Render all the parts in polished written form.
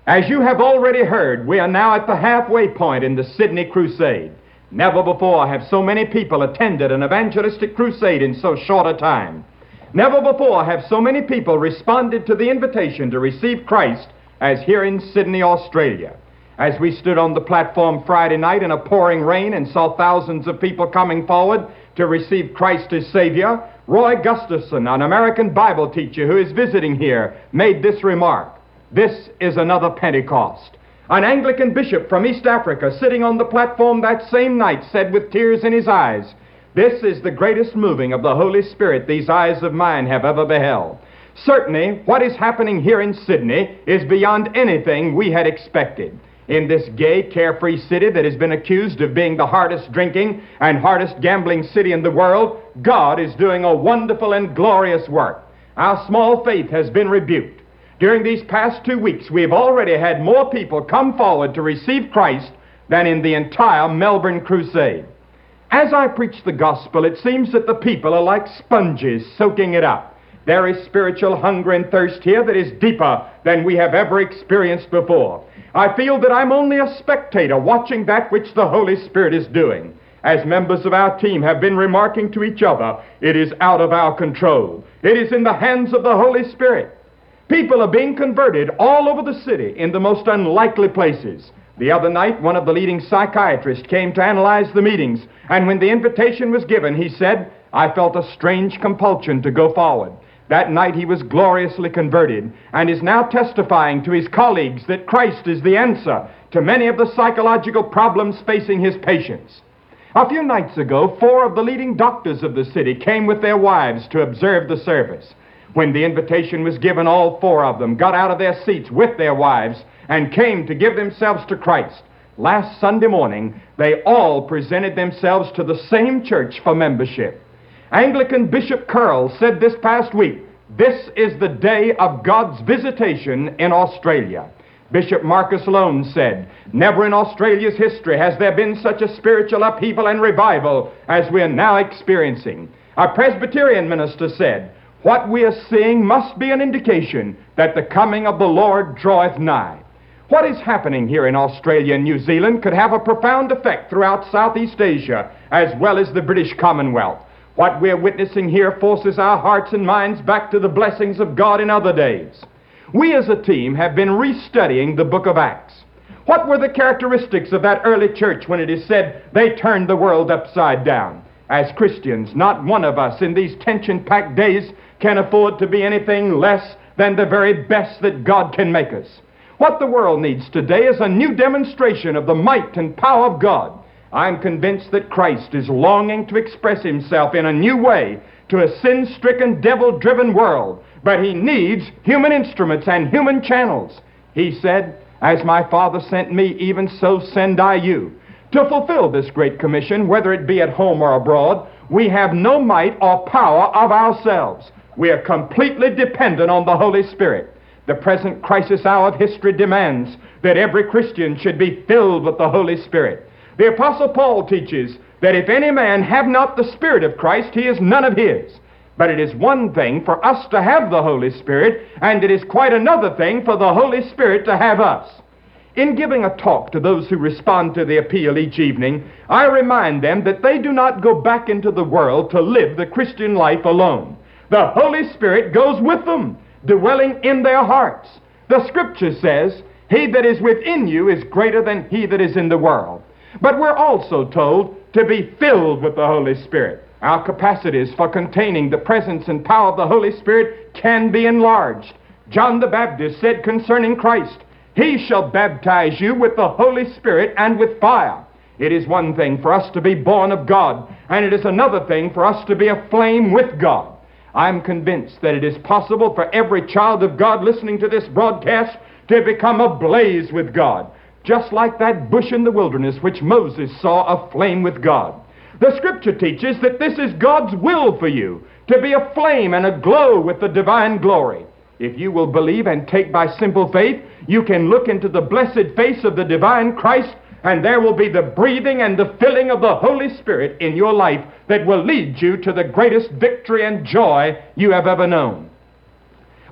As you have already heard, we are now at the halfway point in the Sydney Crusade. Never before have so many people attended an evangelistic crusade in so short a time. Never before have so many people responded to the invitation to receive Christ as here in Sydney, Australia. As we stood on the platform Friday night in a pouring rain and saw thousands of people coming forward to receive Christ as Savior, Roy Gustafson, an American Bible teacher who is visiting here, made this remark: "This is another Pentecost." An Anglican bishop from East Africa sitting on the platform that same night said with tears in his eyes, "This is the greatest moving of the Holy Spirit these eyes of mine have ever beheld." Certainly, what is happening here in Sydney is beyond anything we had expected. In this gay, carefree city that has been accused of being the hardest drinking and hardest gambling city in the world, God is doing a wonderful and glorious work. Our small faith has been rebuked. During these past 2 weeks, we have already had more people come forward to receive Christ than in the entire Melbourne Crusade. As I preach the gospel, it seems that the people are like sponges soaking it up. There is spiritual hunger and thirst here that is deeper than we have ever experienced before. I feel that I'm only a spectator watching that which the Holy Spirit is doing. As members of our team have been remarking to each other, it is out of our control. It is in the hands of the Holy Spirit. People are being converted all over the city in the most unlikely places. The other night, one of the leading psychiatrists came to analyze the meetings, and when the invitation was given, he said, "I felt a strange compulsion to go forward." That night he was gloriously converted and is now testifying to his colleagues that Christ is the answer to many of the psychological problems facing his patients. A few nights ago, 4 of the leading doctors of the city came with their wives to observe the service. When the invitation was given, all 4 of them got out of their seats with their wives and came to give themselves to Christ. Last Sunday morning, they all presented themselves to the same church for membership. Anglican Bishop Curl said this past week, "This is the day of God's visitation in Australia." Bishop Marcus Lone said, "Never in Australia's history has there been such a spiritual upheaval and revival as we are now experiencing." A Presbyterian minister said, "What we are seeing must be an indication that the coming of the Lord draweth nigh." What is happening here in Australia and New Zealand could have a profound effect throughout Southeast Asia as well as the British Commonwealth. What we're witnessing here forces our hearts and minds back to the blessings of God in other days. We as a team have been restudying the book of Acts. What were the characteristics of that early church when it is said they turned the world upside down? As Christians, not one of us in these tension-packed days can afford to be anything less than the very best that God can make us. What the world needs today is a new demonstration of the might and power of God. I'm convinced that Christ is longing to express himself in a new way to a sin-stricken, devil-driven world, but he needs human instruments and human channels. He said, "As my Father sent me, even so send I you." To fulfill this great commission, whether it be at home or abroad, we have no might or power of ourselves. We are completely dependent on the Holy Spirit. The present crisis hour of history demands that every Christian should be filled with the Holy Spirit. The Apostle Paul teaches that if any man have not the Spirit of Christ, he is none of his. But it is one thing for us to have the Holy Spirit, and it is quite another thing for the Holy Spirit to have us. In giving a talk to those who respond to the appeal each evening, I remind them that they do not go back into the world to live the Christian life alone. The Holy Spirit goes with them, dwelling in their hearts. The Scripture says, "He that is within you is greater than he that is in the world." But we're also told to be filled with the Holy Spirit. Our capacities for containing the presence and power of the Holy Spirit can be enlarged. John the Baptist said concerning Christ, "He shall baptize you with the Holy Spirit and with fire." It is one thing for us to be born of God, and it is another thing for us to be aflame with God. I'm convinced that it is possible for every child of God listening to this broadcast to become ablaze with God, just like that bush in the wilderness which Moses saw aflame with God. The Scripture teaches that this is God's will for you, to be aflame and aglow with the divine glory. If you will believe and take by simple faith, you can look into the blessed face of the divine Christ, and there will be the breathing and the filling of the Holy Spirit in your life that will lead you to the greatest victory and joy you have ever known.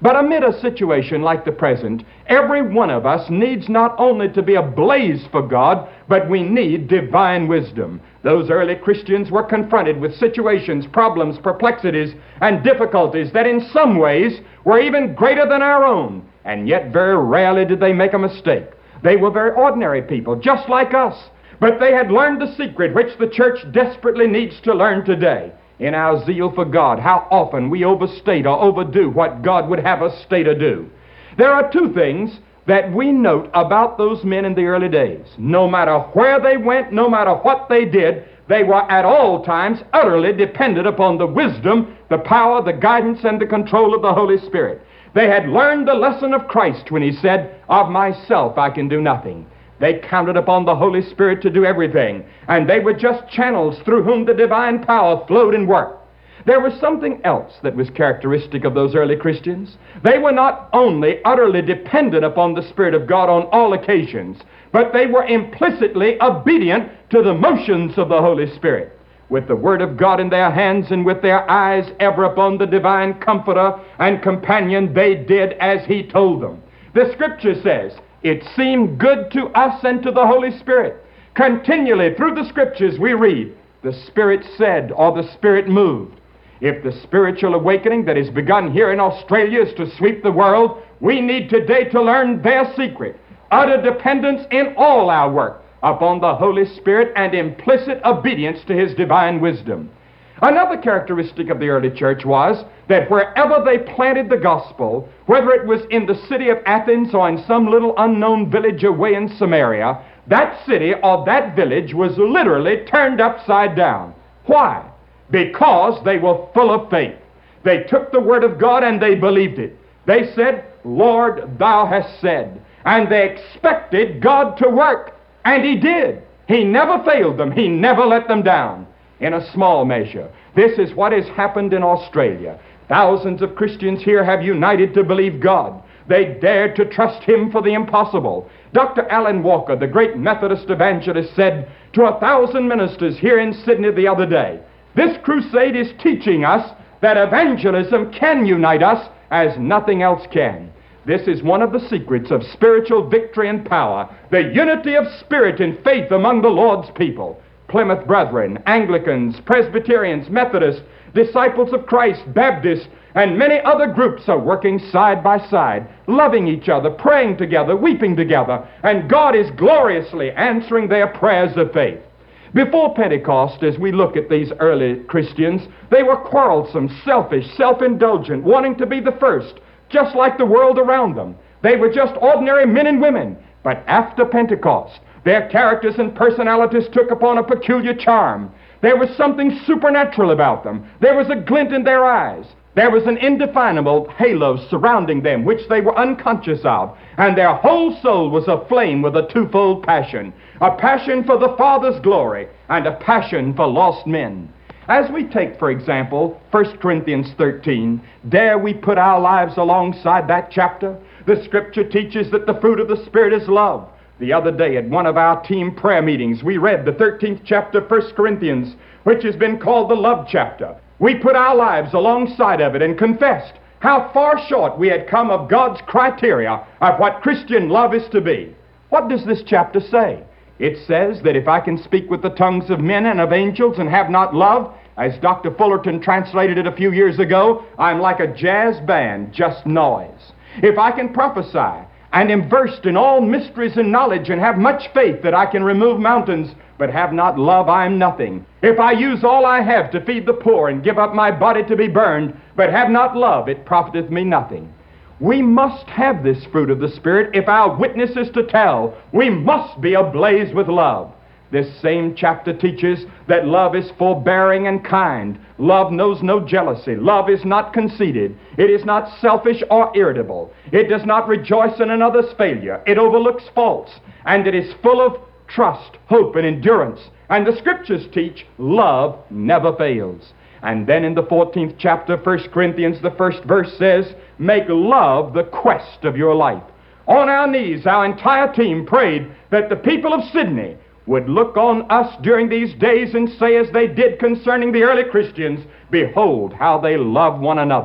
But amid a situation like the present, every one of us needs not only to be ablaze for God, but we need divine wisdom. Those early Christians were confronted with situations, problems, perplexities, and difficulties that in some ways were even greater than our own, and yet very rarely did they make a mistake. They were very ordinary people, just like us, but they had learned the secret which the church desperately needs to learn today. In our zeal for God, how often we overstate or overdo what God would have us state or do. There are two things that we note about those men in the early days. No matter where they went, no matter what they did, they were at all times utterly dependent upon the wisdom, the power, the guidance, and the control of the Holy Spirit. They had learned the lesson of Christ when he said, "Of myself I can do nothing." They counted upon the Holy Spirit to do everything, and they were just channels through whom the divine power flowed and worked. There was something else that was characteristic of those early Christians. They were not only utterly dependent upon the Spirit of God on all occasions, but they were implicitly obedient to the motions of the Holy Spirit. With the Word of God in their hands and with their eyes ever upon the divine Comforter and Companion, they did as he told them. The Scripture says, "It seemed good to us and to the Holy Spirit." Continually through the Scriptures we read, "The Spirit said," or "the Spirit moved." If the spiritual awakening that has begun here in Australia is to sweep the world, we need today to learn their secret. Utter dependence in all our work upon the Holy Spirit and implicit obedience to his divine wisdom. Another characteristic of the early church was that wherever they planted the gospel, whether it was in the city of Athens or in some little unknown village away in Samaria, that city or that village was literally turned upside down. Why? Because they were full of faith. They took the Word of God and they believed it. They said, "Lord, thou hast said." And they expected God to work. And he did. He never failed them. He never let them down. In a small measure, this is what has happened in Australia. Thousands of Christians here have united to believe God. They dared to trust him for the impossible. Dr. Alan Walker, the great Methodist evangelist, said to 1,000 ministers here in Sydney the other day, "This crusade is teaching us that evangelism can unite us as nothing else can." This is one of the secrets of spiritual victory and power, the unity of spirit and faith among the Lord's people. Plymouth Brethren, Anglicans, Presbyterians, Methodists, Disciples of Christ, Baptists, and many other groups are working side by side, loving each other, praying together, weeping together, and God is gloriously answering their prayers of faith. Before Pentecost, as we look at these early Christians, they were quarrelsome, selfish, self-indulgent, wanting to be the first, just like the world around them. They were just ordinary men and women. But after Pentecost, their characters and personalities took upon a peculiar charm. There was something supernatural about them. There was a glint in their eyes. There was an indefinable halo surrounding them which they were unconscious of, and their whole soul was aflame with a twofold passion, a passion for the Father's glory and a passion for lost men. As we take, for example, 1 Corinthians 13, dare we put our lives alongside that chapter? The Scripture teaches that the fruit of the Spirit is love. The other day at one of our team prayer meetings, we read the 13th chapter of 1 Corinthians, which has been called the love chapter. We put our lives alongside of it and confessed how far short we had come of God's criteria of what Christian love is to be. What does this chapter say? It says that if I can speak with the tongues of men and of angels and have not love, as Dr. Fullerton translated it a few years ago, I'm like a jazz band, just noise. If I can prophesy and am versed in all mysteries and knowledge and have much faith that I can remove mountains, but have not love, I am nothing. If I use all I have to feed the poor and give up my body to be burned, but have not love, it profiteth me nothing. We must have this fruit of the Spirit if our witness is to tell. We must be ablaze with love. This same chapter teaches that love is forbearing and kind. Love knows no jealousy. Love is not conceited. It is not selfish or irritable. It does not rejoice in another's failure. It overlooks faults. And it is full of trust, hope, and endurance. And the Scriptures teach love never fails. And then in the 14th chapter, 1 Corinthians, the first verse says, make love the quest of your life. On our knees, our entire team prayed that the people of Sydney would look on us during these days and say as they did concerning the early Christians, behold how they love one another.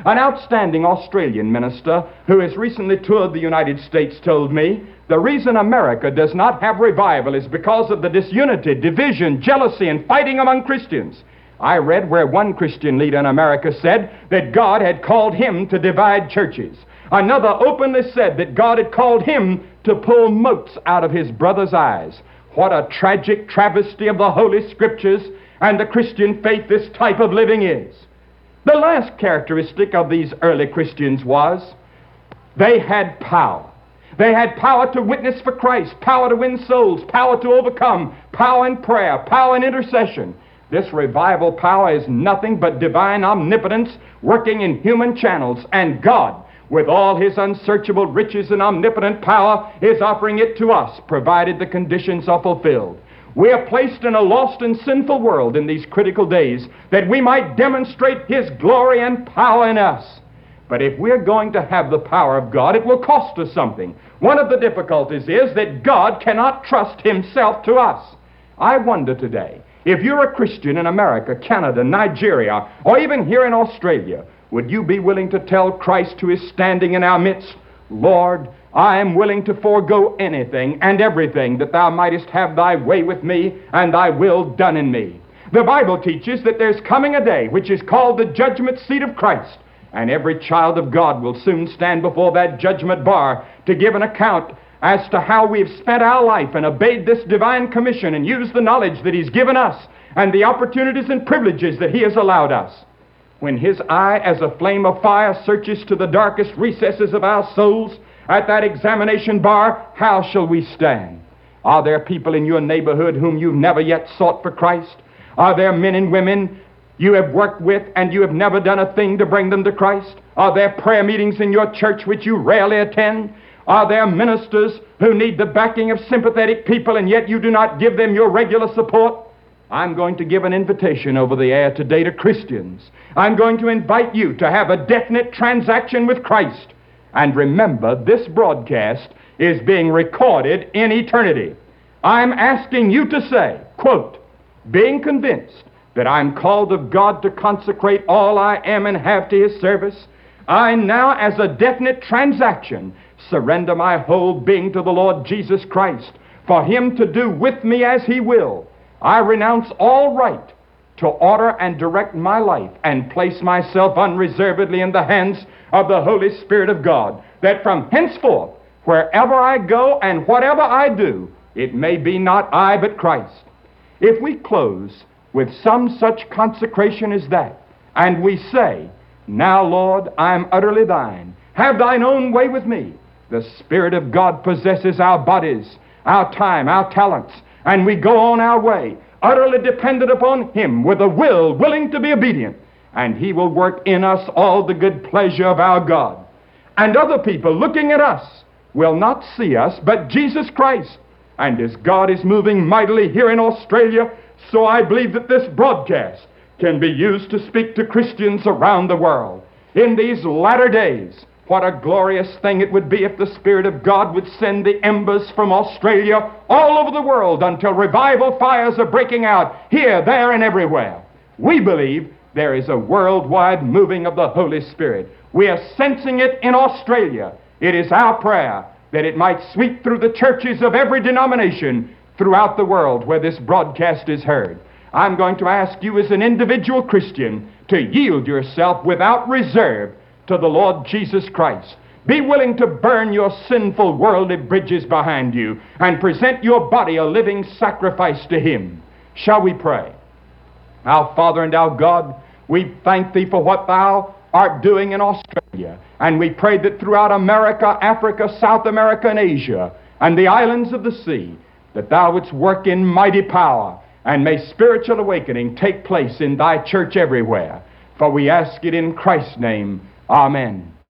An outstanding Australian minister who has recently toured the United States told me the reason America does not have revival is because of the disunity, division, jealousy, and fighting among Christians. I read where one Christian leader in America said that God had called him to divide churches. Another openly said that God had called him to pull motes out of his brother's eyes. What a tragic travesty of the Holy Scriptures and the Christian faith this type of living is. The last characteristic of these early Christians was they had power. They had power to witness for Christ, power to win souls, power to overcome, power in prayer, power in intercession. This revival power is nothing but divine omnipotence working in human channels, and God, with all his unsearchable riches and omnipotent power, is offering it to us, provided the conditions are fulfilled. We are placed in a lost and sinful world in these critical days that we might demonstrate his glory and power in us. But if we're going to have the power of God, it will cost us something. One of the difficulties is that God cannot trust himself to us. I wonder today, if you're a Christian in America, Canada, Nigeria, or even here in Australia, would you be willing to tell Christ who is standing in our midst, Lord, I am willing to forego anything and everything that thou mightest have thy way with me and thy will done in me. The Bible teaches that there's coming a day which is called the judgment seat of Christ, and every child of God will soon stand before that judgment bar to give an account as to how we've spent our life and obeyed this divine commission and used the knowledge that he's given us and the opportunities and privileges that he has allowed us. When his eye as a flame of fire searches to the darkest recesses of our souls at that examination bar, how shall we stand? Are there people in your neighborhood whom you've never yet sought for Christ? Are there men and women you have worked with and you have never done a thing to bring them to Christ? Are there prayer meetings in your church which you rarely attend? Are there ministers who need the backing of sympathetic people and yet you do not give them your regular support? I'm going to give an invitation over the air today to Christians. I'm going to invite you to have a definite transaction with Christ. And remember, this broadcast is being recorded in eternity. I'm asking you to say, quote, being convinced that I'm called of God to consecrate all I am and have to his service, I now, as a definite transaction, surrender my whole being to the Lord Jesus Christ, for him to do with me as he will. I renounce all right to order and direct my life and place myself unreservedly in the hands of the Holy Spirit of God, that from henceforth, wherever I go and whatever I do, it may be not I but Christ. If we close with some such consecration as that, and we say, now, Lord, I am utterly thine. Have thine own way with me. The Spirit of God possesses our bodies, our time, our talents, and we go on our way, utterly dependent upon him, with a will willing to be obedient, and he will work in us all the good pleasure of our God. And other people looking at us will not see us, but Jesus Christ. And as God is moving mightily here in Australia, so I believe that this broadcast can be used to speak to Christians around the world. In these latter days, what a glorious thing it would be if the Spirit of God would send the embers from Australia all over the world until revival fires are breaking out here, there, and everywhere. We believe there is a worldwide moving of the Holy Spirit. We are sensing it in Australia. It is our prayer that it might sweep through the churches of every denomination throughout the world where this broadcast is heard. I'm going to ask you as an individual Christian to yield yourself without reserve to the Lord Jesus Christ. Be willing to burn your sinful worldly bridges behind you and present your body a living sacrifice to him. Shall we pray? Our Father and our God, we thank thee for what thou art doing in Australia, and we pray that throughout America, Africa, South America, and Asia, and the islands of the sea, that thou wouldst work in mighty power, and may spiritual awakening take place in thy church everywhere. For we ask it in Christ's name. Amen.